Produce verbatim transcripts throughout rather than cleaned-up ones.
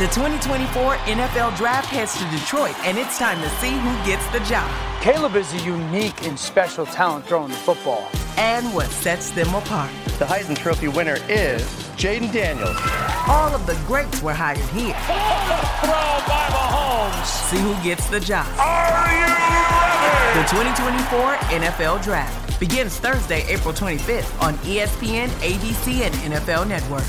The twenty twenty-four N F L Draft heads to Detroit, and it's time to see who gets the job. Caleb is a unique and special talent throwing the football. And what sets them apart. The Heisman Trophy winner is Jaden Daniels. All of the greats were hired here. Throw by Mahomes. See who gets the job. Are you ready? The twenty twenty-four N F L Draft begins Thursday, April twenty-fifth on E S P N, A B C, and N F L Network.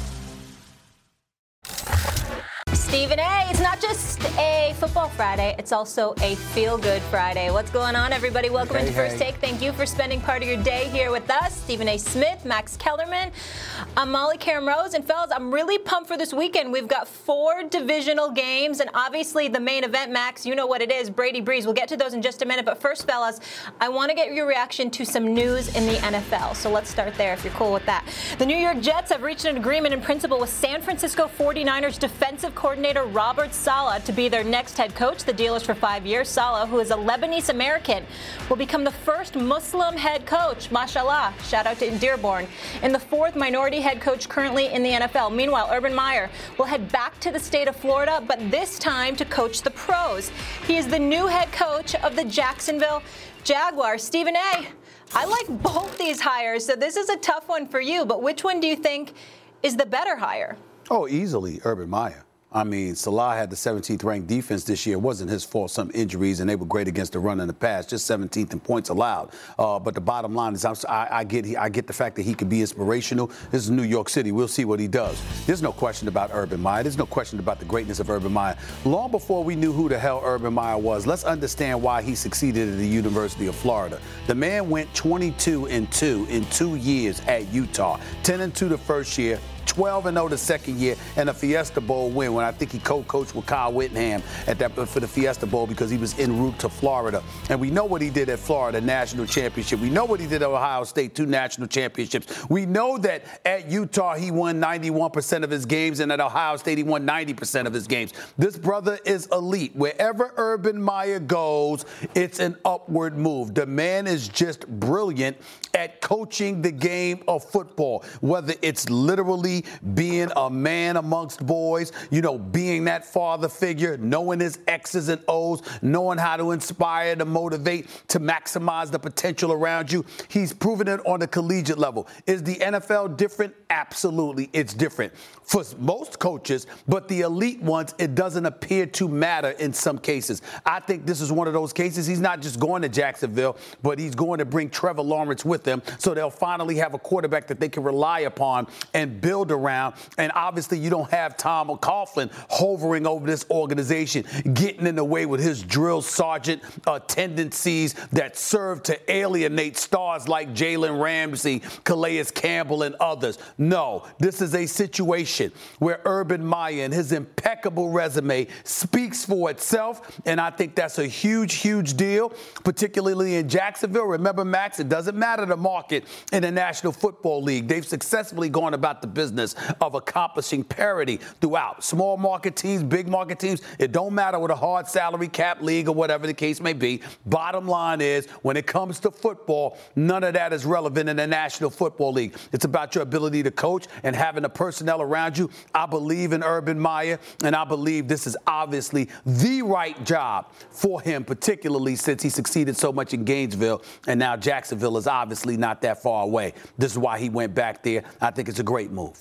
Stephen A., it's not just a football Friday, it's also a feel-good Friday. What's going on, everybody? Welcome hey, into First hey. Take. Thank you for spending part of your day here with us. Stephen A. Smith, Max Kellerman, I'm Molly Karam Rose. And fellas, I'm really pumped for this weekend. We've got four divisional games, and obviously the main event, Max, you know what it is, Brady Breeze. We'll get to those in just a minute. But first, fellas, I want to get your reaction to some news in the N F L. So let's start there if you're cool with that. The New York Jets have reached an agreement in principle with San Francisco forty-niners defensive coordinator Robert Saleh to be their next head coach. The deal is for five years. Saleh, who is a Lebanese American, will become the first Muslim head coach. Mashallah. Shout out to Dearborn. And the fourth minority head coach currently in the N F L. Meanwhile, Urban Meyer will head back to the state of Florida, but this time to coach the pros. He is the new head coach of the Jacksonville Jaguars. Stephen A., I like both these hires, so this is a tough one for you, but which one do you think is the better hire? Oh, easily Urban Meyer. I mean, Salah had the seventeenth ranked defense this year. It wasn't his fault, some injuries, and they were great against the run and the pass, just seventeenth in points allowed. Uh, but the bottom line is I, I, get, I get the fact that he could be inspirational. This is New York City. We'll see what he does. There's no question about Urban Meyer. There's no question about the greatness of Urban Meyer. Long before we knew who the hell Urban Meyer was, let's understand why he succeeded at the University of Florida. The man went twenty-two and two in two years at Utah, ten and two the first year, twelve and oh the second year, and a Fiesta Bowl win when I think he co-coached with Kyle Whittingham at that for the Fiesta Bowl because he was en route to Florida. And we know what he did at Florida, national championship. We know what he did at Ohio State, two national championships. We know that at Utah he won ninety-one percent of his games, and at Ohio State he won ninety percent of his games. This brother is elite. Wherever Urban Meyer goes, it's an upward move. The man is just brilliant at coaching the game of football, whether it's literally being a man amongst boys, you know, being that father figure, knowing his X's and O's, knowing how to inspire, to motivate, to maximize the potential around you. He's proven it on the collegiate level. Is the N F L different? Absolutely, it's different for most coaches, but the elite ones, it doesn't appear to matter in some cases. I think this is one of those cases. He's not just going to Jacksonville, but he's going to bring Trevor Lawrence with him, so they'll finally have a quarterback that they can rely upon and build around. And obviously, you don't have Tom Coughlin hovering over this organization, getting in the way with his drill sergeant uh, tendencies that serve to alienate stars like Jalen Ramsey, Calais Campbell, and others. No, this is a situation where Urban Meyer and his impeccable resume speaks for itself, and I think that's a huge, huge deal, particularly in Jacksonville. Remember, Max, it doesn't matter the market in the National Football League. They've successfully gone about the business of accomplishing parity throughout. Small market teams, big market teams, it don't matter with a hard salary cap league or whatever the case may be. Bottom line is, when it comes to football, none of that is relevant in the National Football League. It's about your ability to coach and having the personnel around you. I believe in Urban Meyer, and I believe this is obviously the right job for him, particularly since he succeeded so much in Gainesville, and now Jacksonville is obviously not that far away. This is why he went back there. I think it's a great move.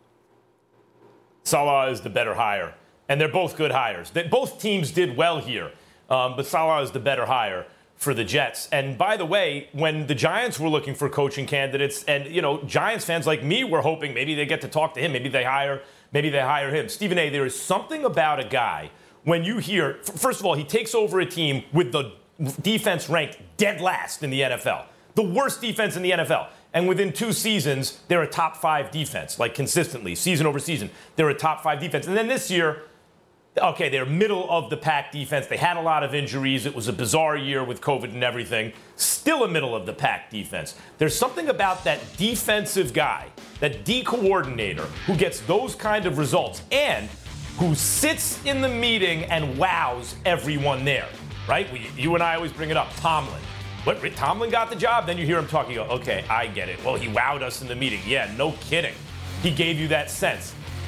Saleh is the better hire, and they're both good hires. They, both teams did well here, um, but Saleh is the better hire for the Jets. And by the way, when the Giants were looking for coaching candidates, and, you know, Giants fans like me were hoping maybe they get to talk to him, maybe they hire, maybe they hire him. Stephen A., there is something about a guy when you hear, first of all, he takes over a team with the defense ranked dead last in the N F L, the worst defense in the N F L. And within two seasons, they're a top five defense, like consistently, season over season. They're a top five defense. And then this year, okay, they're middle of the pack defense. They had a lot of injuries. It was a bizarre year with COVID and everything. Still a middle of the pack defense. There's something about that defensive guy, that D coordinator, who gets those kind of results and who sits in the meeting and wows everyone there, right? We, you and I always bring it up. Tomlin. What, Tomlin got the job? Then you hear him talking, you go, okay, I get it. Well, he wowed us in the meeting. Yeah, no kidding. He gave you that sense.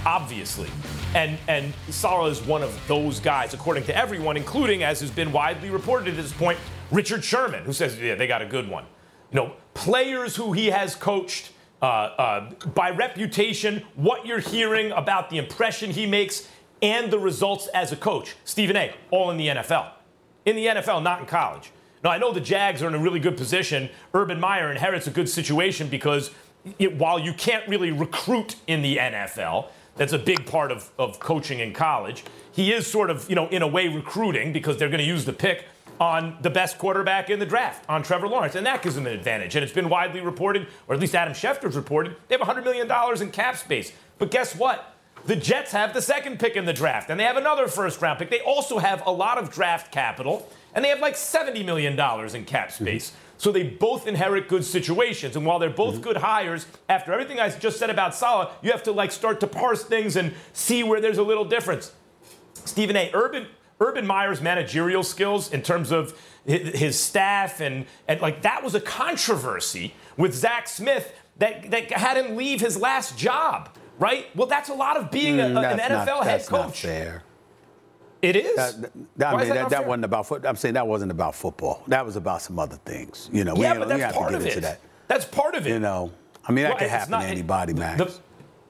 obviously. And and Saleh is one of those guys, according to everyone, including, as has been widely reported at this point, Richard Sherman, who says, yeah, they got a good one. You know, players who he has coached, uh, uh, by reputation, what you're hearing about the impression he makes, and the results as a coach. Stephen A., all in the N F L. In the N F L, not in college. Now, I know the Jags are in a really good position. Urban Meyer inherits a good situation because it, while you can't really recruit in the N F L, that's a big part of, of coaching in college, he is sort of, you know, in a way recruiting because they're going to use the pick on the best quarterback in the draft, on Trevor Lawrence, and that gives them an advantage. And it's been widely reported, or at least Adam Schefter's reported, they have one hundred million dollars in cap space. But guess what? The Jets have the second pick in the draft, and they have another first-round pick. They also have a lot of draft capital, and they have like seventy million dollars in cap space. Mm-hmm. So they both inherit good situations. And while they're both mm-hmm. good hires, after everything I just said about Saleh, you have to like start to parse things and see where there's a little difference. Stephen A., Urban Urban Meyer's managerial skills in terms of his staff and, and like that was a controversy with Zach Smith that, that had him leave his last job. Right? Well, that's a lot of being a, mm, an N F L not, head that's coach. Not fair. It is. That, that, I mean, that, that, that fair? wasn't about football. I'm saying that wasn't about football. That was about some other things. You know, we yeah, ain't, but we that's have part to get of into it. that. That's part of it. You know, I mean, that well, could happen not, to anybody, it, Max. The,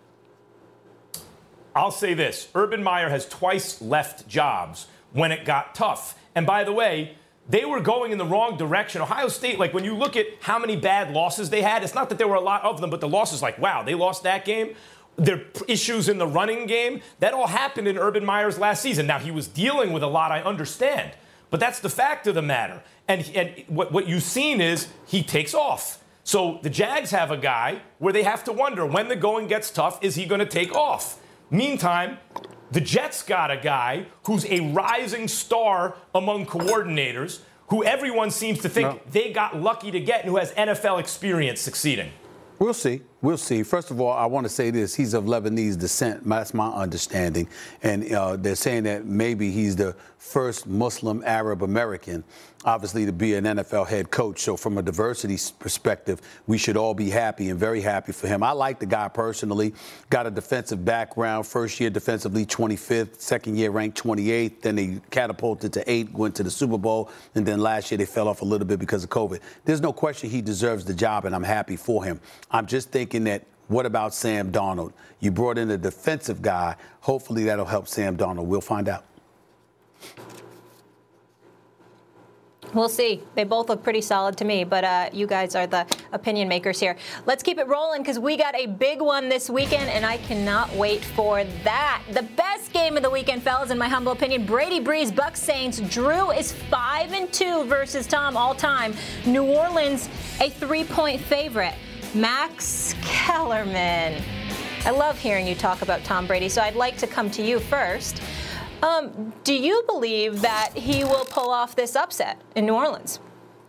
I'll say this: Urban Meyer has twice left jobs when it got tough. And by the way, they were going in the wrong direction. Ohio State, like when you look at how many bad losses they had, it's not that there were a lot of them, but the losses, like, wow, they lost that game. Their issues in the running game, that all happened in Urban Meyer's last season. Now, he was dealing with a lot, I understand. But that's the fact of the matter. And, and what, what you've seen is he takes off. So the Jags have a guy where they have to wonder, when the going gets tough, is he going to take off? Meantime, the Jets got a guy who's a rising star among coordinators, who everyone seems to think no. they got lucky to get, and who has N F L experience succeeding. We'll see. We'll see. First of all, I want to say this. He's of Lebanese descent. That's my understanding. And uh, they're saying that maybe he's the first Muslim Arab American, obviously, to be an N F L head coach. So from a diversity perspective, we should all be happy and very happy for him. I like the guy personally. Got a defensive background. First year defensively, twenty-fifth. Second year ranked twenty-eighth. Then they catapulted to eight, went to the Super Bowl. And then last year they fell off a little bit because of COVID. There's no question he deserves the job, and I'm happy for him. I'm just thinking that, what about Sam Darnold? You brought in a defensive guy. Hopefully that'll help Sam Darnold. We'll find out. We'll see. They both look pretty solid to me, but uh, you guys are the opinion makers here. Let's keep it rolling because we got a big one this weekend, and I cannot wait for that. The best game of the weekend, fellas, in my humble opinion, Brady Breeze, Bucs Saints. Drew is five and two versus Tom all time. New Orleans, a three-point favorite. Max Kellerman. I love hearing you talk about Tom Brady, so I'd like to come to you first. Um, do you believe that he will pull off this upset in New Orleans?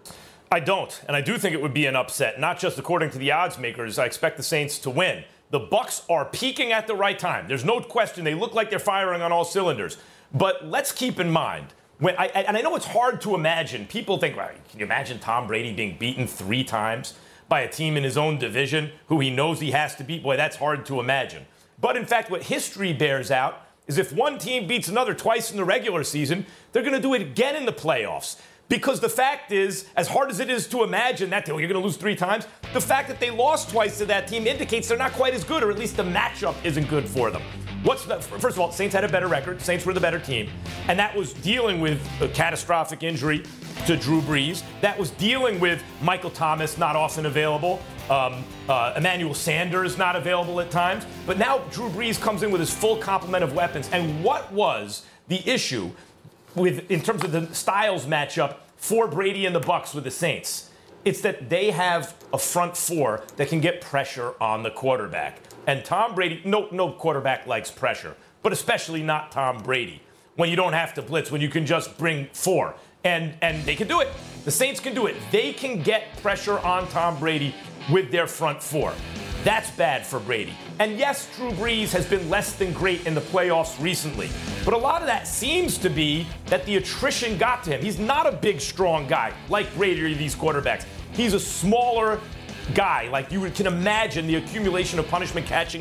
I don't, and I do think it would be an upset, not just according to the odds makers. I expect the Saints to win. The Bucs are peaking at the right time. There's no question. They look like they're firing on all cylinders. But let's keep in mind, when I, and I know it's hard to imagine. People think, well, can you imagine Tom Brady being beaten three times by a team in his own division who he knows he has to beat? Boy, that's hard to imagine. But in fact, what history bears out is if one team beats another twice in the regular season, they're going to do it again in the playoffs. Because the fact is, as hard as it is to imagine that oh, you're going to lose three times, the fact that they lost twice to that team indicates they're not quite as good, or at least the matchup isn't good for them. What's the, first of all, Saints had a better record. Saints were the better team. And that was dealing with a catastrophic injury to Drew Brees. That was dealing with Michael Thomas not often available. Um, uh, Emmanuel Sanders not available at times. But now Drew Brees comes in with his full complement of weapons. And what was the issue with in terms of the Styles matchup for Brady and the Bucs with the Saints? It's that they have a front four that can get pressure on the quarterback. And Tom Brady, no, no quarterback likes pressure, but especially not Tom Brady. When you don't have to blitz, when you can just bring four. And, and they can do it. The Saints can do it. They can get pressure on Tom Brady with their front four. That's bad for Brady. And yes, Drew Brees has been less than great in the playoffs recently. But a lot of that seems to be that the attrition got to him. He's not a big, strong guy like Brady or these quarterbacks. He's a smaller guy. Like you can imagine the accumulation of punishment catching up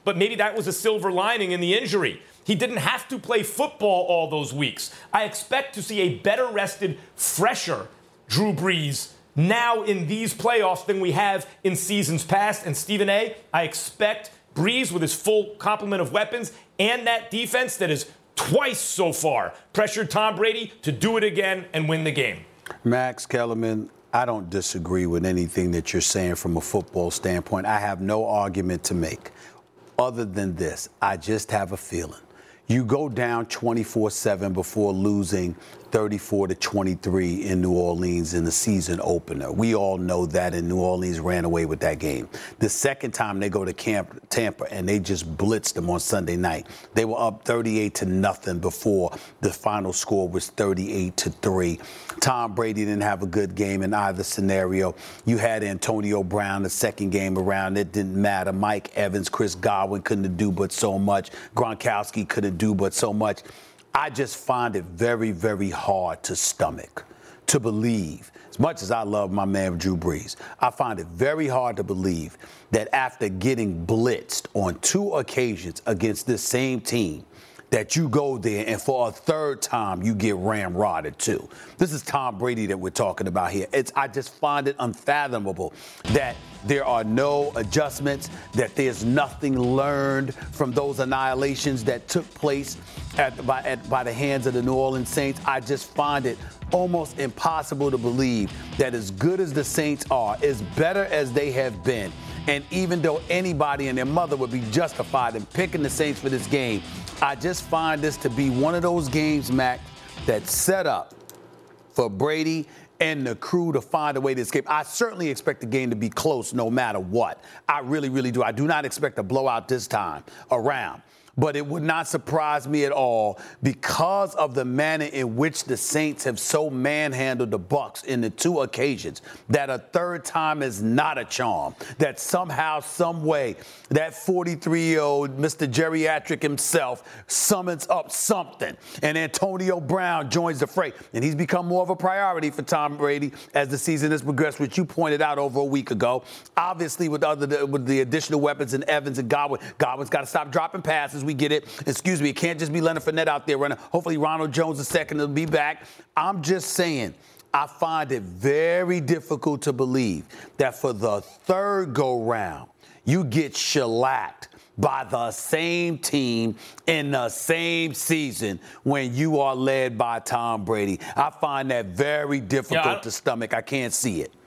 but maybe that was a silver lining in the injury. He didn't have to play football all those weeks. I expect to see a better rested, fresher Drew Brees now in these playoffs than we have in seasons past. And Stephen A., I expect Brees with his full complement of weapons and that defense that is twice so far pressured Tom Brady to do it again and win the game. Max Kellerman, I don't disagree with anything that you're saying from a football standpoint. I have no argument to make other than this. I just have a feeling. You go down twenty-four seven before losing thirty-four to twenty-three in New Orleans in the season opener. We all know that, and New Orleans ran away with that game. The second time they go to Camp Tampa and they just blitzed them on Sunday night. They were up thirty-eight to nothing before the final score was thirty-eight to three. Tom Brady didn't have a good game in either scenario. You had Antonio Brown the second game around. It didn't matter. Mike Evans, Chris Godwin couldn't do but so much. Gronkowski couldn't do but so much. I just find it very, very hard to stomach, to believe, as much as I love my man Drew Brees, I find it very hard to believe that after getting blitzed on two occasions against this same team, that you go there and for a third time you get ramrodded too. This is Tom Brady that we're talking about here. It's I just find it unfathomable that there are no adjustments, that there's nothing learned from those annihilations that took place at, by, at, by the hands of the New Orleans Saints. I just find it almost impossible to believe that as good as the Saints are, as better as they have been, and even though anybody and their mother would be justified in picking the Saints for this game, I just find this to be one of those games, Mac, that's set up for Brady and the crew to find a way to escape. I certainly expect the game to be close no matter what. I really, really do. I do not expect a blowout this time around. But it would not surprise me at all because of the manner in which the Saints have so manhandled the Bucs in the two occasions that a third time is not a charm, that somehow, some way, that forty-three-year-old Mister Geriatric himself summons up something, and Antonio Brown joins the fray. And he's become more of a priority for Tom Brady as the season has progressed, which you pointed out over a week ago. Obviously, with, other, with the additional weapons in Evans and Godwin, Godwin's got to stop dropping passes. We get it. Excuse me. It can't just be Leonard Fournette out there running. Hopefully Ronald Jones the second will be back. I'm just saying, I find it very difficult to believe that for the third go-round, you get shellacked by the same team in the same season when you are led by Tom Brady. I find that very difficult yeah, to stomach. I can't see it.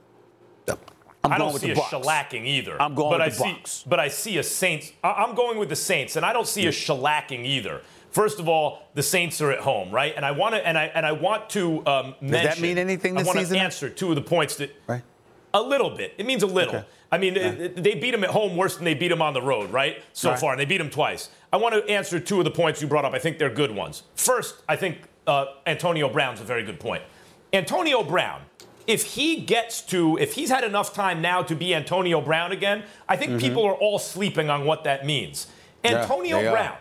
I'm I going don't with see the a Bucs. shellacking either. I'm going but with I the Bucs. See, but I see a Saints. I'm going with the Saints, and I don't see a shellacking either. First of all, the Saints are at home, right? And I want to and I and I want to um, mention. Does that mean anything this I want season? to answer two of the points that. Right. A little bit. It means a little. Okay. I mean, right. they beat them at home worse than they beat them on the road, right? So right. far, and they beat them twice. I want to answer two of the points you brought up. I think they're good ones. First, I think uh, Antonio Brown's a very good point. Antonio Brown. If he gets to, if he's had enough time now to be Antonio Brown again, I think mm-hmm. people are all sleeping on what that means. Antonio yeah, Brown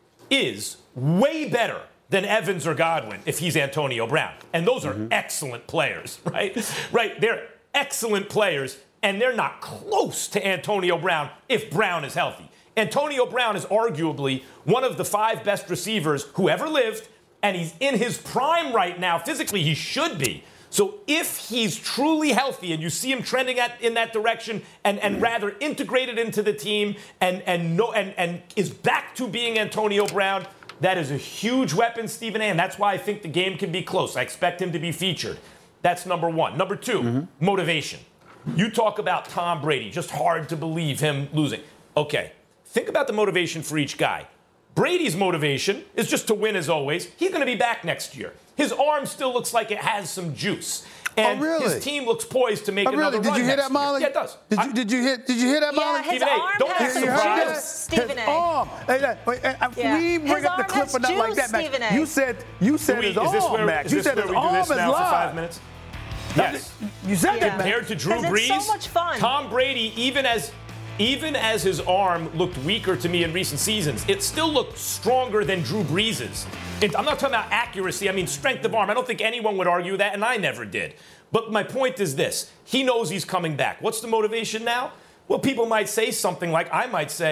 is way better than Evans or Godwin if he's Antonio Brown. And those mm-hmm. are excellent players, right? Right, they're excellent players, and they're not close to Antonio Brown if Brown is healthy. Antonio Brown is arguably one of the five best receivers who ever lived, and he's in his prime right now. Physically, he should be. So if he's truly healthy and you see him trending at, in that direction and, and rather integrated into the team and, and, no, and, and is back to being Antonio Brown, that is a huge weapon, Stephen A., and that's why I think the game can be close. I expect him to be featured. That's number one. Number two, mm-hmm. motivation. You talk about Tom Brady, just hard to believe him losing. Okay, think about the motivation for each guy. Brady's motivation is just to win as always. He's going to be back next year. His arm still looks like it has some juice. And oh, really? his team looks poised to make oh, another really? Did run you hear next that, Molly? year. Yeah, it does. Did I, you, did you hear? Did you hear that, Molly? Yeah, his Stephen A., arm don't has get some surprised. juice, Stephen A. His arm. Hey, hey, hey, hey, Yeah. We bring His up the arm clip has or nothing like juice, that, Max. Stephen A. You said you said we, his is this arm, where, Max. is You this said where his we do arm this is now live. for five minutes? Yes. You said Yeah. that, Max. Compared to Drew 'Cause Brees, it's so much fun. Tom Brady, even as even as his arm looked weaker to me in recent seasons, it still looked stronger than Drew Brees's. And I'm not talking about accuracy. I mean strength of arm. I don't think anyone would argue that, and I never did. But my point is this. He knows he's coming back. What's the motivation now? Well, people might say something like, I might say,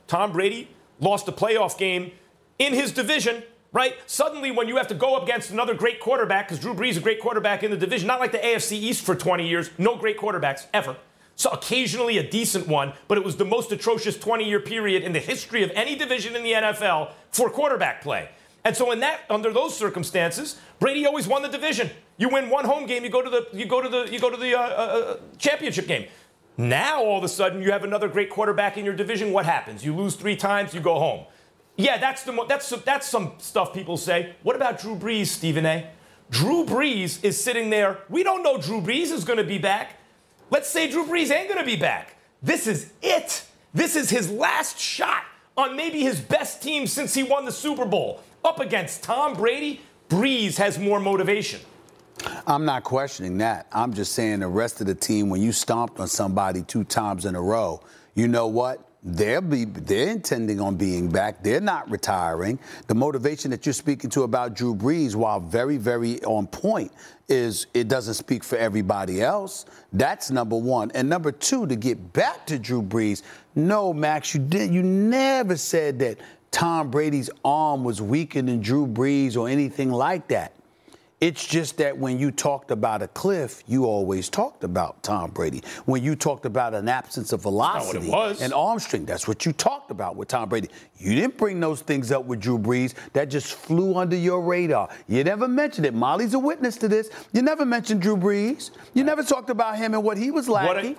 Tom Brady lost a playoff game in his division, right? Suddenly, when you have to go up against another great quarterback, because Drew Brees is a great quarterback in the division, not like the A F C East for twenty years, no great quarterbacks ever. So occasionally a decent one, but it was the most atrocious twenty-year period in the history of any division in the N F L for quarterback play. And so in that, under those circumstances, Brady always won the division. You win one home game, you go to the you go to the you go to the uh, uh, championship game. Now all of a sudden you have another great quarterback in your division. What happens? You lose three times, you go home. Yeah, that's the that's that's some stuff people say. What about Drew Brees, Stephen A? Drew Brees is sitting there. We don't know Drew Brees is going to be back. Let's say Drew Brees ain't going to be back. This is it. This is his last shot on maybe his best team since he won the Super Bowl. Up against Tom Brady, Brees has more motivation. I'm not questioning that. I'm just saying the rest of the team, when you stomped on somebody two times in a row, you know what? They'll be, they're intending on being back. They're not retiring. The motivation that you're speaking to about Drew Brees, while very, very on point, is it doesn't speak for everybody else. That's number one. And number two, to get back to Drew Brees, no, Max, you did. You never said that Tom Brady's arm was weaker than Drew Brees or anything like that. It's just that when you talked about a cliff, you always talked about Tom Brady. When you talked about an absence of velocity and arm strength, that's what you talked about with Tom Brady. You didn't bring those things up with Drew Brees. That just flew under your radar. You never mentioned it. Molly's a witness to this. You never mentioned Drew Brees. You never talked about him and what he was lacking.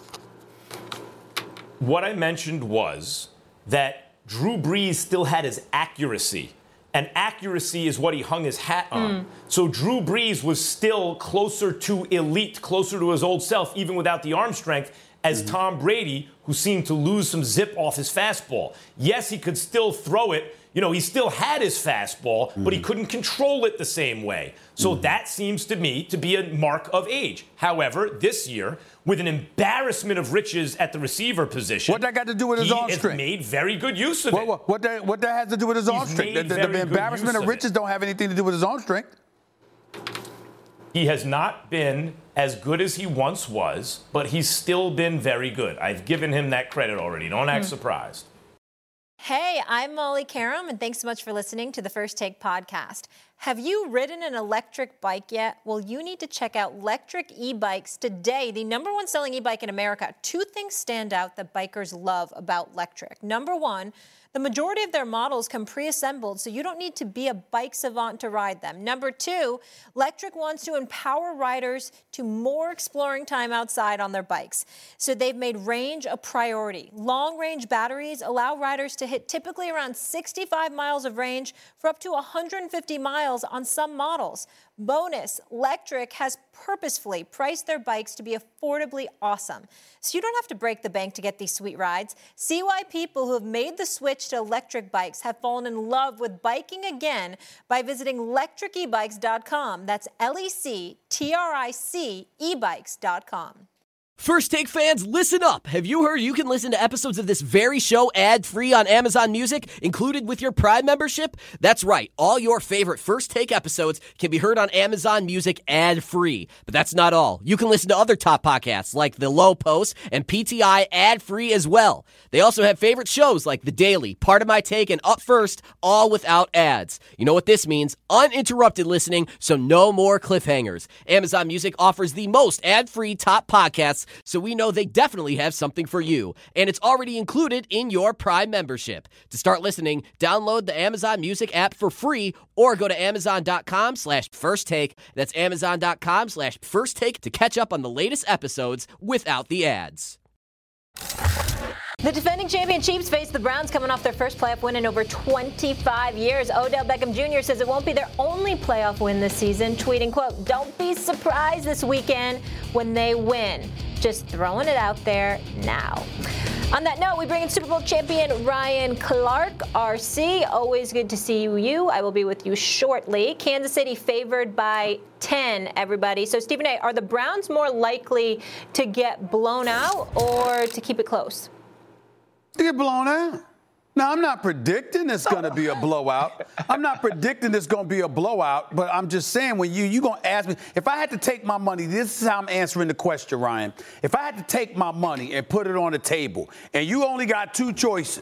What I, what I mentioned was that Drew Brees still had his accuracy. And accuracy is what he hung his hat on. Mm. So Drew Brees was still closer to elite, closer to his old self, even without the arm strength, as mm. Tom Brady, who seemed to lose some zip off his fastball. Yes, he could still throw it. You know, he still had his fastball, mm. but he couldn't control it the same way. So mm. that seems to me to be a mark of age. However, this year, with an embarrassment of riches at the receiver position. What that got to do with his arm strength? He has made very good use of what, it. What, what, that, what that has to do with his arm strength? The, the, the embarrassment of, of riches don't have anything to do with his arm strength. He has not been as good as he once was, but he's still been very good. I've given him that credit already. Don't act mm. surprised. Hey, I'm Molly Karam, and thanks so much for listening to the First Take podcast. Have you ridden an electric bike yet? Well, you need to check out Lectric E-Bikes today, the number one selling e-bike in America. Two things stand out that bikers love about Lectric. Number one, the majority of their models come pre-assembled, so you don't need to be a bike savant to ride them. Number two, Lectric wants to empower riders to more exploring time outside on their bikes. So they've made range a priority. Long-range batteries allow riders to hit typically around sixty-five miles of range for up to one hundred fifty miles on some models. Bonus, Lectric has purposefully priced their bikes to be affordably awesome. So you don't have to break the bank to get these sweet rides. See why people who have made the switch to electric bikes have fallen in love with biking again by visiting lectric e bikes dot com. That's L E C T R I C e bikes dot com. First Take fans, listen up. Have you heard you can listen to episodes of this very show ad-free on Amazon Music, included with your Prime membership? That's right. All your favorite First Take episodes can be heard on Amazon Music ad-free. But that's not all. You can listen to other top podcasts like The Low Post and P T I ad-free as well. They also have favorite shows like The Daily, Part of My Take, and Up First, all without ads. You know what this means? Uninterrupted listening, so no more cliffhangers. Amazon Music offers the most ad-free top podcasts, so we know they definitely have something for you. And it's already included in your Prime membership. To start listening, download the Amazon Music app for free or go to amazon.com slash first take. That's amazon.com slash first take to catch up on the latest episodes without the ads. The defending champion Chiefs face the Browns coming off their first playoff win in over twenty-five years. Odell Beckham Junior says it won't be their only playoff win this season, tweeting, quote, "Don't be surprised this weekend when they win." Just throwing it out there now. On that note, we bring in Super Bowl champion Ryan Clark, R C. Always good to see you. I will be with you shortly. Kansas City favored by ten, everybody. So, Stephen A., are the Browns more likely to get blown out or to keep it close? To get blown out. Now, I'm not predicting it's going to be a blowout. I'm not predicting it's going to be a blowout, but I'm just saying when you, you're going to ask me, if I had to take my money, this is how I'm answering the question, Ryan. If I had to take my money and put it on the table, and you only got two choices,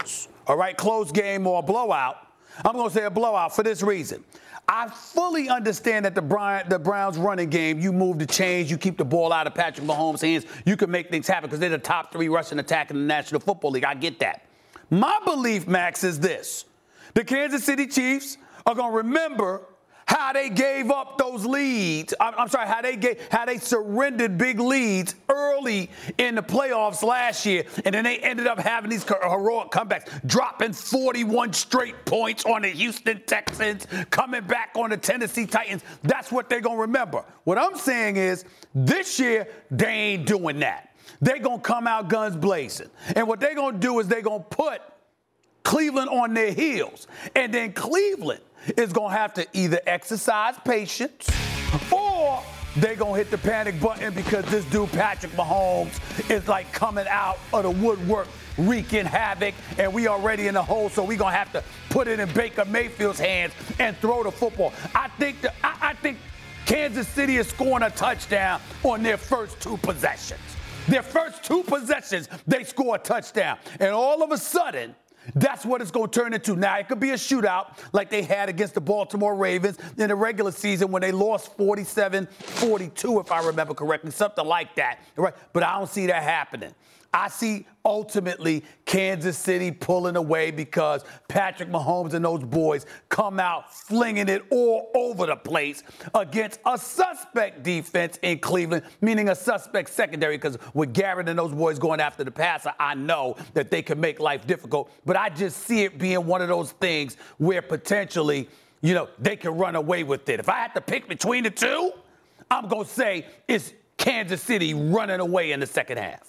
all right, close game or a blowout. I'm going to say a blowout for this reason. I fully understand that the, Brian, the Browns running game, you move the chains, you keep the ball out of Patrick Mahomes' hands, you can make things happen because they're the top three rushing attack in the National Football League. I get that. My belief, Max, is this. The Kansas City Chiefs are going to remember how they gave up those leads. I'm, I'm sorry, how they gave, how they surrendered big leads early in the playoffs last year, and then they ended up having these heroic comebacks, dropping forty-one straight points on the Houston Texans, coming back on the Tennessee Titans. That's what they're going to remember. What I'm saying is, this year, they ain't doing that. They're going to come out guns blazing. And what they're going to do is they're going to put Cleveland on their heels. And then Cleveland is going to have to either exercise patience or they're going to hit the panic button because this dude, Patrick Mahomes, is like coming out of the woodwork, wreaking havoc, and we already in the hole, so we're going to have to put it in Baker Mayfield's hands and throw the football. I think the, I, I think Kansas City is scoring a touchdown on their first two possessions. Their first two possessions, they score a touchdown. And all of a sudden, that's what it's going to turn into. Now, it could be a shootout like they had against the Baltimore Ravens in the regular season when they lost forty-seven forty-two, if I remember correctly, something like that. Right? But I don't see that happening. I see ultimately Kansas City pulling away because Patrick Mahomes and those boys come out flinging it all over the place against a suspect defense in Cleveland, meaning a suspect secondary, because with Garrett and those boys going after the passer, I know that they can make life difficult. But I just see it being one of those things where potentially, you know, they can run away with it. If I had to pick between the two, I'm going to say it's Kansas City running away in the second half.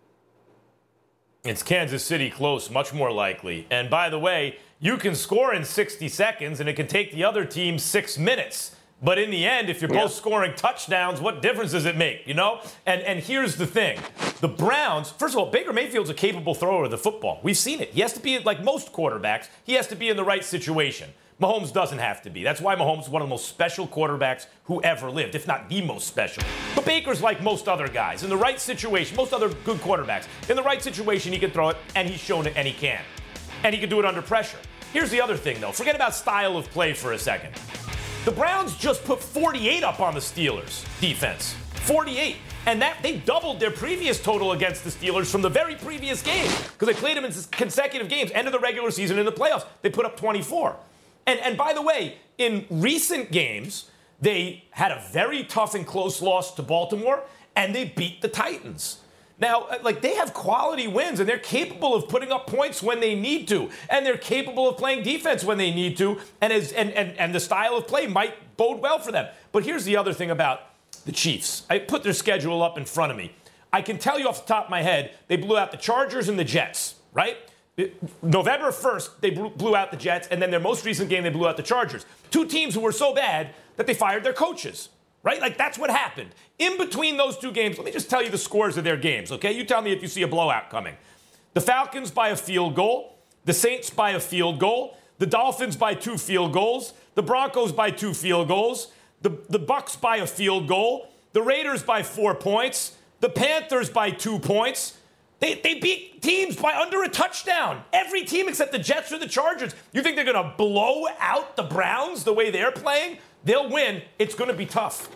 It's Kansas City close, much more likely. And by the way, you can score in sixty seconds, and it can take the other team six minutes. But in the end, if you're both yeah. scoring touchdowns, what difference does it make, you know? And and here's the thing. The Browns, first of all, Baker Mayfield's a capable thrower of the football. We've seen it. He has to be, like most quarterbacks, he has to be in the right situation. Mahomes doesn't have to be. That's why Mahomes is one of the most special quarterbacks who ever lived, if not the most special. But Baker's like most other guys. In the right situation, most other good quarterbacks, in the right situation, he can throw it, and he's shown it, and he can. And he can do it under pressure. Here's the other thing, though. Forget about style of play for a second. The Browns just put forty-eight up on the Steelers' defense. forty-eight. And that they doubled their previous total against the Steelers from the very previous game because they played them in consecutive games, end of the regular season in the playoffs. They put up twenty-four. And, and by the way, in recent games, they had a very tough and close loss to Baltimore, and they beat the Titans. Now, like, they have quality wins, and they're capable of putting up points when they need to, and they're capable of playing defense when they need to, and, as, and, and, and the style of play might bode well for them. But here's the other thing about the Chiefs. I put their schedule up in front of me. I can tell you off the top of my head, they blew out the Chargers and the Jets, right? November first, they blew out the Jets, and then their most recent game, they blew out the Chargers. Two teams who were so bad that they fired their coaches, right? Like, that's what happened. In between those two games, let me just tell you the scores of their games, okay? You tell me if you see a blowout coming. The Falcons by a field goal, the Saints by a field goal, the Dolphins by two field goals, the Broncos by two field goals, the, the Bucks by a field goal, the Raiders by four points, the Panthers by two points. They, they beat teams by under a touchdown. Every team except the Jets or the Chargers. You think they're going to blow out the Browns the way they're playing? They'll win. It's going to be tough.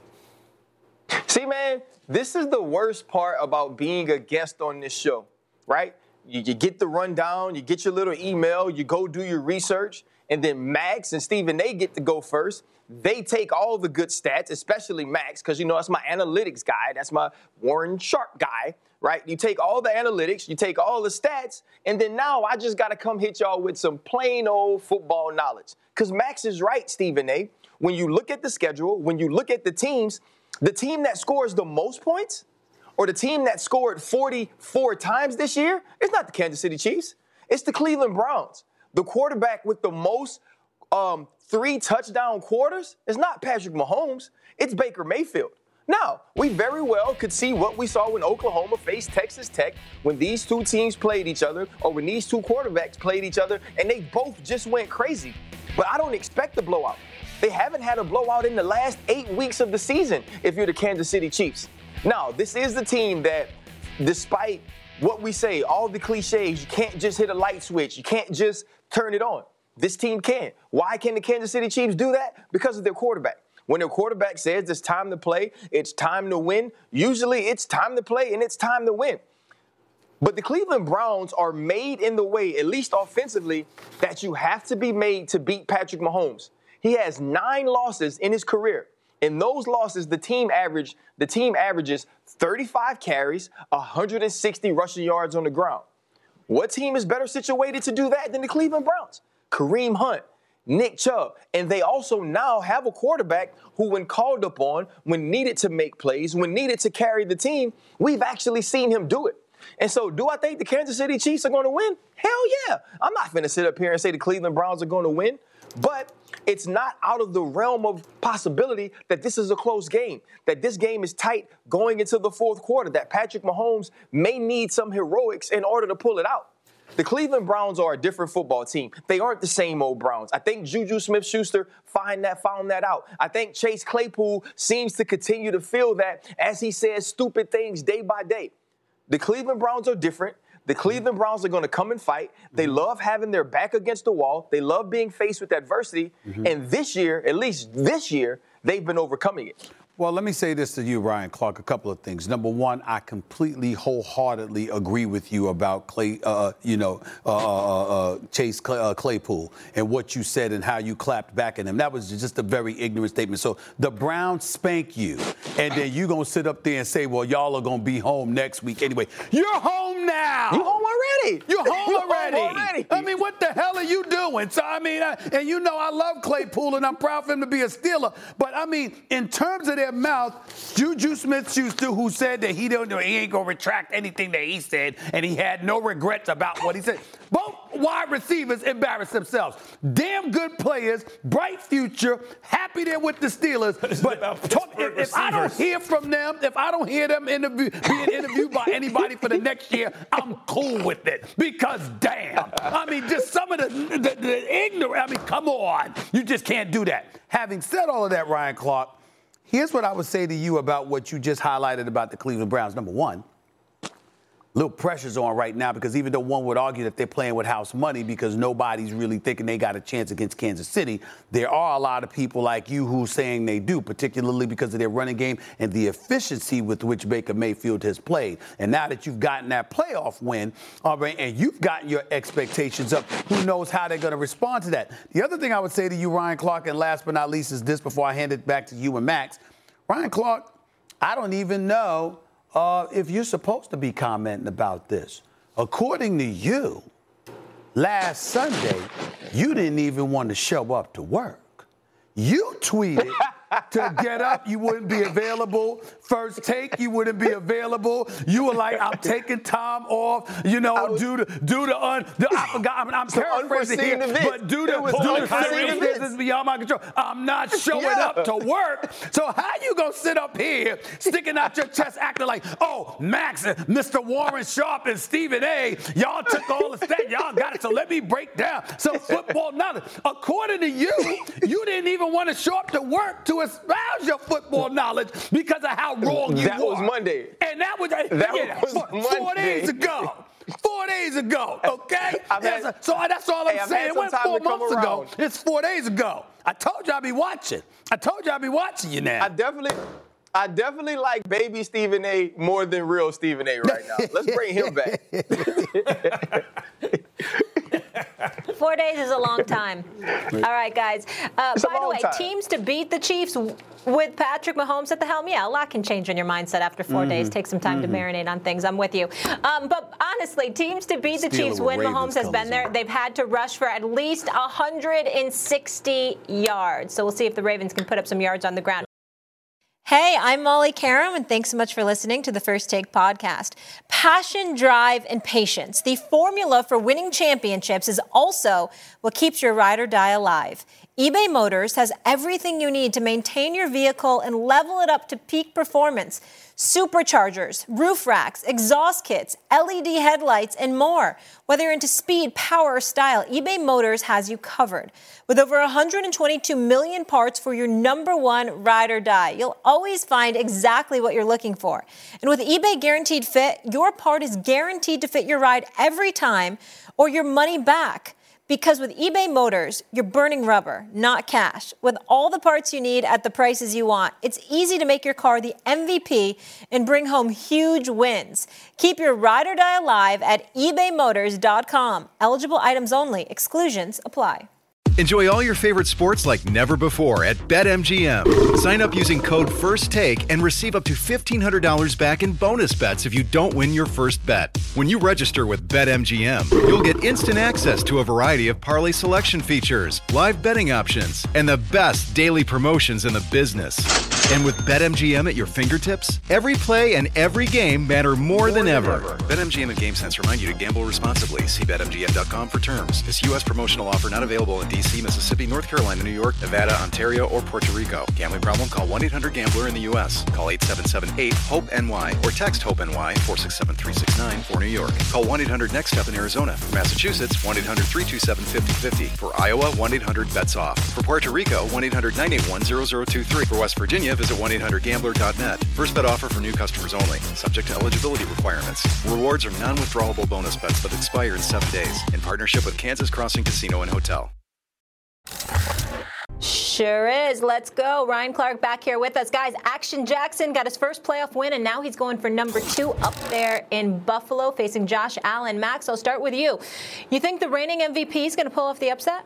See, man, this is the worst part about being a guest on this show, right? You, you get the rundown, you get your little email, you go do your research, and then Max and Stephen A get to go first. They take all the good stats, especially Max, because, you know, that's my analytics guy. That's my Warren Sharp guy, right? You take all the analytics, you take all the stats, and then now I just got to come hit y'all with some plain old football knowledge. Because Max is right, Stephen A. When you look at the schedule, when you look at the teams, the team that scores the most points or the team that scored forty-four times this year, it's not the Kansas City Chiefs. It's the Cleveland Browns. The quarterback with the most um, three touchdown quarters is not Patrick Mahomes. It's Baker Mayfield. Now, we very well could see what we saw when Oklahoma faced Texas Tech when these two teams played each other or when these two quarterbacks played each other and they both just went crazy. But I don't expect a blowout. They haven't had a blowout in the last eight weeks of the season if you're the Kansas City Chiefs. Now, this is the team that, despite what we say, all the cliches, you can't just hit a light switch. You can't just turn it on. This team can. Why can the Kansas City Chiefs do that? Because of their quarterback. When their quarterback says it's time to play, it's time to win, usually it's time to play and it's time to win. But the Cleveland Browns are made in the way, at least offensively, that you have to be made to beat Patrick Mahomes. He has nine losses in his career. In those losses, the team average, the team averages thirty-five carries, one hundred sixty rushing yards on the ground. What team is better situated to do that than the Cleveland Browns? Kareem Hunt, Nick Chubb, and they also now have a quarterback who, when called upon, when needed to make plays, when needed to carry the team, we've actually seen him do it. And so do I think the Kansas City Chiefs are going to win? Hell yeah. I'm not going to sit up here and say the Cleveland Browns are going to win, but it's not out of the realm of possibility that this is a close game, that this game is tight going into the fourth quarter, that Patrick Mahomes may need some heroics in order to pull it out. The Cleveland Browns are a different football team. They aren't the same old Browns. I think Juju Smith-Schuster find that, found that out. I think Chase Claypool seems to continue to feel that as he says stupid things day by day. The Cleveland Browns are different. The Cleveland Browns are going to come and fight. They love having their back against the wall. They love being faced with adversity. Mm-hmm. And this year, at least this year, they've been overcoming it. Well, let me say this to you, Ryan Clark, a couple of things. Number one, I completely, wholeheartedly agree with you about Clay, uh, you know, uh, uh, uh, Chase Clay, uh, Claypool and what you said and how you clapped back at him. That was just a very ignorant statement. So the Browns spank you, and then you're going to sit up there and say, well, y'all are going to be home next week anyway. You're home now. You home already. You're home You're already. Home already. I mean, what the hell are you doing? So, I mean, I, and you know I love Claypool, and I'm proud for him to be a Steeler. But, I mean, in terms of their mouth, Juju Smith-Schuster, who said that he don't, he ain't gonna retract anything that he said, and he had no regrets about what he said. Both wide receivers embarrassed themselves. Damn good players, bright future, happy they're with the Steelers. But talk, if, if I don't hear from them, if I don't hear them interview, being interviewed by anybody for the next year, I'm cool with it. Because damn, I mean, just some of the, the, the ignorant. I mean, come on, you just can't do that. Having said all of that, Ryan Clark, here's what I would say to you about what you just highlighted about the Cleveland Browns. Number one, little pressure's on right now because even though one would argue that they're playing with house money because nobody's really thinking they got a chance against Kansas City, there are a lot of people like you who are saying they do, particularly because of their running game and the efficiency with which Baker Mayfield has played. And now that you've gotten that playoff win, all right, and you've gotten your expectations up, who knows how they're going to respond to that. The other thing I would say to you, Ryan Clark, and last but not least is this before I hand it back to you and Max. Ryan Clark, I don't even know uh, if you're supposed to be commenting about this. According to you, last Sunday, you didn't even want to show up to work. You tweeted to get up, you wouldn't be available. First take, you wouldn't be available. You were like, I'm taking time off, you know, was, due to due to un. The, I forgot. I'm, I'm paraphrasing here, but due to due to circumstances beyond my control, I'm not showing yeah. up to work. So how you gonna sit up here, sticking out your chest, acting like, oh, Max, and Mister Warren Sharp, and Stephen A. Y'all took all the stats, y'all got it. So let me break down some football knowledge. According to you, you didn't even want to show up to work to espouse your football knowledge because of how wrong you that were. was Monday. And that was, that yeah, was four, Monday. four days ago. Four days ago, okay? Had, a, so that's all I'm hey, saying. It went four months ago. It's four days ago. I told you I'd be watching. I told you I'd be watching you now. I definitely, I definitely like baby Stephen A. more than real Stephen A. right now. Let's bring him back. Four days is a long time. All right, guys. Uh, by the way, time. teams to beat the Chiefs with Patrick Mahomes at the helm, yeah, a lot can change in your mindset after four mm-hmm. days. Take some time mm-hmm. to marinate on things. I'm with you. Um, but honestly, teams to beat the Stealing Chiefs when Ravens Mahomes has been there, on. They've had to rush for at least one hundred sixty yards. So we'll see if the Ravens can put up some yards on the ground. Hey, I'm Molly Karam, and thanks so much for listening to the First Take podcast. Passion, drive, and patience. The formula for winning championships is also what keeps your ride or die alive. eBay Motors has everything you need to maintain your vehicle and level it up to peak performance. superchargers, roof racks, exhaust kits, L E D headlights, and more. Whether you're into speed, power, or style, eBay Motors has you covered. With over one hundred twenty-two million parts for your number one ride or die, you'll always find exactly what you're looking for. And with eBay Guaranteed Fit, your part is guaranteed to fit your ride every time or your money back. Because with eBay Motors, you're burning rubber, not cash. With all the parts you need at the prices you want, it's easy to make your car the M V P and bring home huge wins. Keep your ride or die alive at ebay motors dot com. Eligible items only. Exclusions apply. Enjoy all your favorite sports like never before at BetMGM. Sign up using code FIRSTTAKE and receive up to fifteen hundred dollars back in bonus bets if you don't win your first bet. When you register with BetMGM, you'll get instant access to a variety of parlay selection features, live betting options, and the best daily promotions in the business. And with BetMGM at your fingertips, every play and every game matter more, more than, than ever. ever. BetMGM and GameSense remind you to gamble responsibly. See Bet M G M dot com for terms. This U S promotional offer not available in D C, Mississippi, North Carolina, New York, Nevada, Ontario, or Puerto Rico. Gambling problem? Call one eight hundred gambler in the U S. Call eight seven seven eight hope N Y or text HOPE-NY four six seven three six nine for New York. Call one eight hundred next step in Arizona. For Massachusetts, one eight hundred three two seven five zero five zero. For Iowa, one eight hundred bets off. For Puerto Rico, one eight hundred nine eight one zero zero two three. For West Virginia, visit one eight hundred gambler dot net. First bet offer for new customers only. Subject to eligibility requirements. Rewards are non-withdrawable bonus bets that expire in seven days. In partnership with Kansas Crossing Casino and Hotel. Sure is. Let's go. Ryan Clark back here with us. Guys, Action Jackson got his first playoff win, and now he's going for number two up there in Buffalo, facing Josh Allen. Max, I'll start with you. You think the reigning M V P is going to pull off the upset?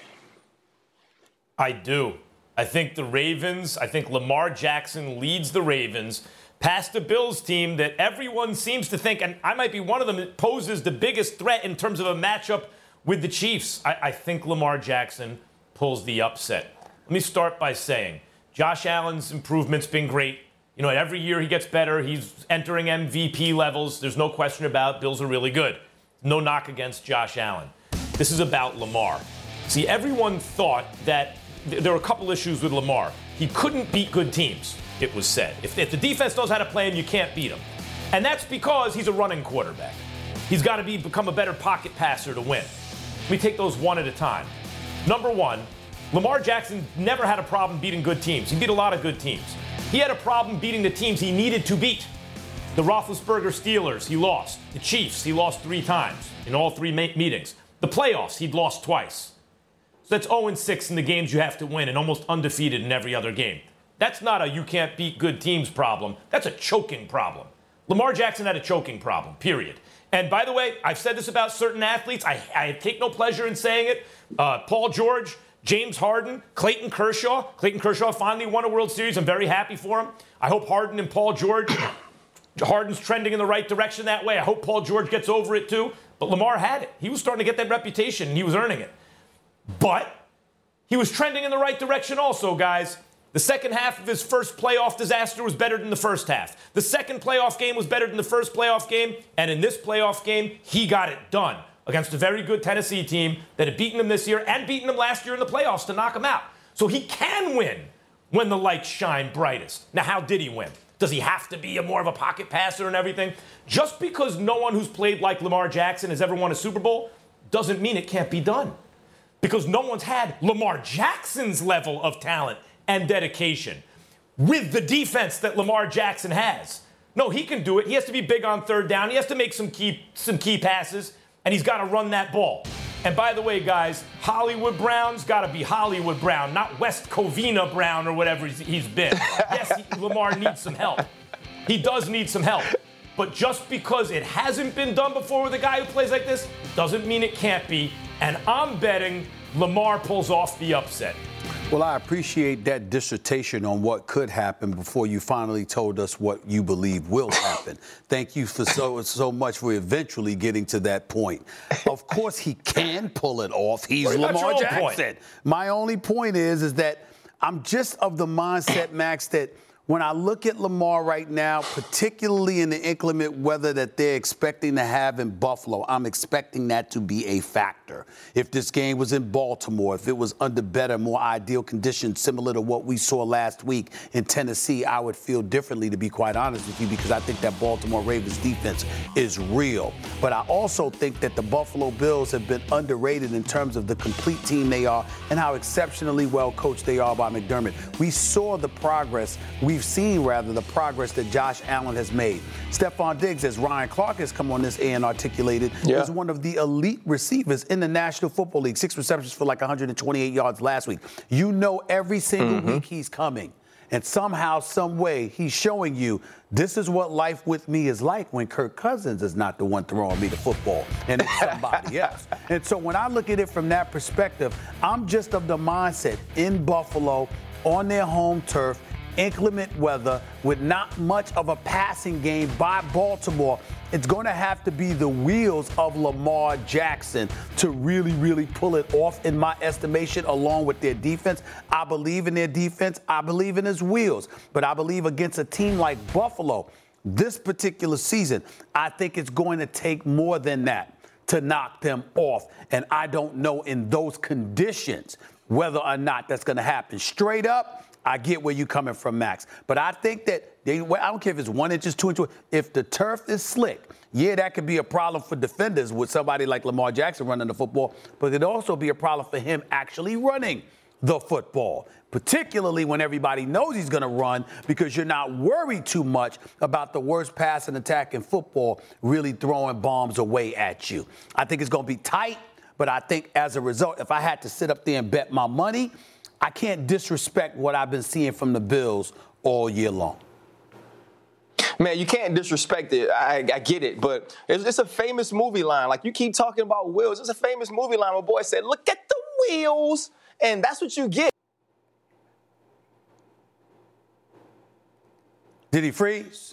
I do. I think the Ravens, I think Lamar Jackson leads the Ravens past the Bills team that everyone seems to think, and I might be one of them, that poses the biggest threat in terms of a matchup with the Chiefs. I, I think Lamar Jackson pulls the upset. Let me start by saying Josh Allen's improvement's been great. You know, every year he gets better. He's entering M V P levels. There's no question about it. Bills are really good. No knock against Josh Allen. This is about Lamar. See, everyone thought that th- there were a couple issues with Lamar. He couldn't beat good teams, it was said. If, if the defense knows how to play him, you can't beat him. And that's because he's a running quarterback. He's got to be become a better pocket passer to win. Let me take those one at a time. Number one, Lamar Jackson never had a problem beating good teams. He beat a lot of good teams. He had a problem beating the teams he needed to beat. The Roethlisberger Steelers, he lost. The Chiefs, he lost three times in all three ma- meetings. The playoffs, he'd lost twice. So that's oh and six in the games you have to win and almost undefeated in every other game. That's not a you can't beat good teams problem. That's a choking problem. Lamar Jackson had a choking problem, period. And by the way, I've said this about certain athletes. I, I take no pleasure in saying it. Uh, Paul George, James Harden, Clayton Kershaw. Clayton Kershaw finally won a World Series. I'm very happy for him. I hope Harden and Paul George, Harden's trending in the right direction that way. I hope Paul George gets over it too. But Lamar had it. He was starting to get that reputation, and he was earning it. But he was trending in the right direction also, guys. The second half of his first playoff disaster was better than the first half. The second playoff game was better than the first playoff game. And in this playoff game, he got it done against a very good Tennessee team that had beaten him this year and beaten him last year in the playoffs to knock him out. So he can win when the lights shine brightest. Now, how did he win? Does he have to be a more of a pocket passer and everything? Just because no one who's played like Lamar Jackson has ever won a Super Bowl doesn't mean it can't be done. Because no one's had Lamar Jackson's level of talent and dedication with the defense that Lamar Jackson has. No, he can do it. He has to be big on third down. He has to make some key some key passes, and he's got to run that ball. And by the way, guys, Hollywood Brown's got to be Hollywood Brown, not West Covina Brown or whatever he's been. Yes, he, Lamar needs some help. He does need some help. But just because it hasn't been done before with a guy who plays like this doesn't mean it can't be. And I'm betting Lamar pulls off the upset. Well, I appreciate that dissertation on what could happen before you finally told us what you believe will happen. Thank you for so so much for eventually getting to that point. Of course, he can pull it off. He's Lamar Jackson. Point? My only point is, is that I'm just of the mindset, Max, that when I look at Lamar right now, particularly in the inclement weather that they're expecting to have in Buffalo, I'm expecting that to be a factor. If this game was in Baltimore, if it was under better, more ideal conditions, similar to what we saw last week in Tennessee, I would feel differently, to be quite honest with you, because I think that Baltimore Ravens defense is real. But I also think that the Buffalo Bills have been underrated in terms of the complete team they are and how exceptionally well coached they are by McDermott. We saw the progress we've seen, rather, the progress that Josh Allen has made. Stephon Diggs, as Ryan Clark has come on this air and articulated, yeah. is one of the elite receivers in the National Football League. Six receptions for like one hundred twenty-eight yards last week. You know every single mm-hmm. week he's coming. And somehow, some way, he's showing you this is what life with me is like when Kirk Cousins is not the one throwing me the football and it's somebody else. And so when I look at it from that perspective, I'm just of the mindset in Buffalo, on their home turf, inclement weather, with not much of a passing game by Baltimore, it's going to have to be the wheels of Lamar Jackson to really, really pull it off, in my estimation, along with their defense. I believe in their defense. I believe in his wheels. But I believe against a team like Buffalo, this particular season, I think it's going to take more than that to knock them off. And I don't know in those conditions whether or not that's going to happen. Straight up, I get where you're coming from, Max. But I think that, they, I don't care if it's one inch, two inches, if the turf is slick, yeah, that could be a problem for defenders with somebody like Lamar Jackson running the football, but it could also be a problem for him actually running the football, particularly when everybody knows he's going to run, because you're not worried too much about the worst passing attack in football really throwing bombs away at you. I think it's going to be tight, but I think as a result, if I had to sit up there and bet my money, I can't disrespect what I've been seeing from the Bills all year long. Man, you can't disrespect it. I, I get it, but it's, it's a famous movie line. Like, you keep talking about wheels. It's a famous movie line. My boy said, look at the wheels, and that's what you get. Did he freeze?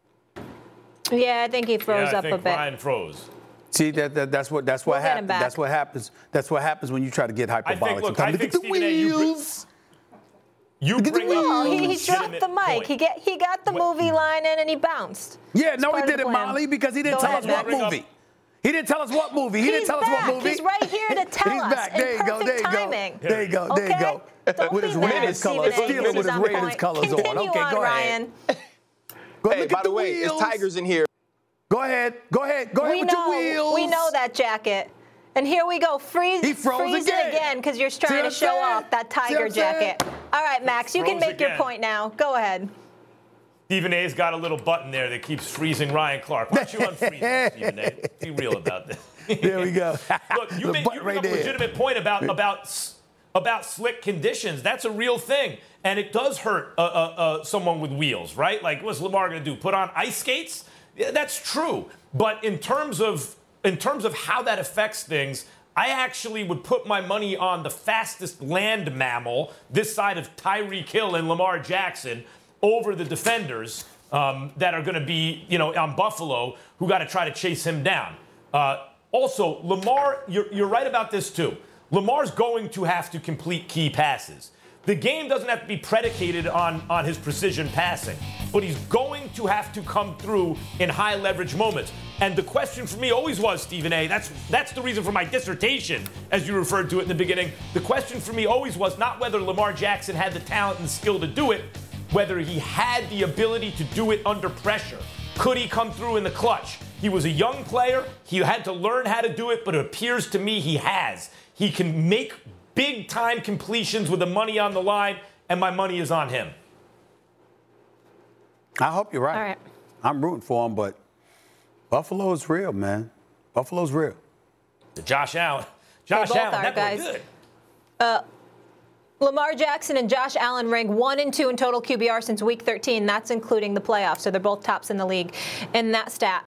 Yeah, I think he froze yeah, I up think a bit. Ryan froze. See, that, that that's what that's what we'll happens. That's what happens. That's what happens when you try to get hyperbolic. I think, look, Sometimes. I think, look at the Stephen A, wheels. You Look at bring the up No, he, he legitimate dropped the mic. point. He get he got the What? movie line in and he bounced. Yeah, It's no, he part of the didn't, plan. Molly, because he didn't Go tell ahead, us what Max. movie. He didn't tell us what movie. He He's didn't tell us back. what movie. He's right here to tell He's us back. in There you go. There perfect you go. timing. There you go. There you go. Don't With be his mad, Raiders colors, Stephen A. stealing with his He's on Raiders point. colors on. Continue Okay, on, go Ryan. ahead. Go Hey, look by at the the way, wheels. it's Tigers in here. Go ahead. Go ahead. Go ahead We with know, your wheels. we know that jacket. And here we go, freeze, He froze freezing again. again because you're See trying what to I'm show saying? off that See what tiger I'm saying? jacket. All right, Max, you can Froze make your again. point now. Go ahead. Stephen A's got a little button there that keeps freezing Ryan Clark. Why don't you unfreeze him, Stephen A? Be real about this. There we go. Look, you The make butt you bring right up a there. legitimate point about about about slick conditions. That's a real thing, and it does hurt uh, uh, uh, someone with wheels, right? Like, what's Lamar going to do? Put on ice skates? Yeah, that's true. But in terms of in terms of how that affects things, I actually would put my money on the fastest land mammal this side of Tyreek Hill and Lamar Jackson over the defenders um, that are going to be, you know, on Buffalo, who got to try to chase him down. Uh, also, Lamar, you're, you're right about this too. Lamar's going to have to complete key passes. The game doesn't have to be predicated on, on his precision passing, but he's going to have to come through in high leverage moments. And the question for me always was, Stephen A., that's that's the reason for my dissertation, as you referred to it in the beginning. The question for me always was not whether Lamar Jackson had the talent and the skill to do it, whether he had the ability to do it under pressure. Could he come through in the clutch? He was a young player. He had to learn how to do it, but it appears to me he has. He can make big-time completions with the money on the line, and my money is on him. I hope you're right. All right. I'm rooting for him, but Buffalo's real, man. Buffalo's real. Josh Allen. Josh both Allen, are, that guys. boy good. Uh, Lamar Jackson and Josh Allen rank one and two in total Q B R since week thirteen. That's including the playoffs. So they're both tops in the league in that stat.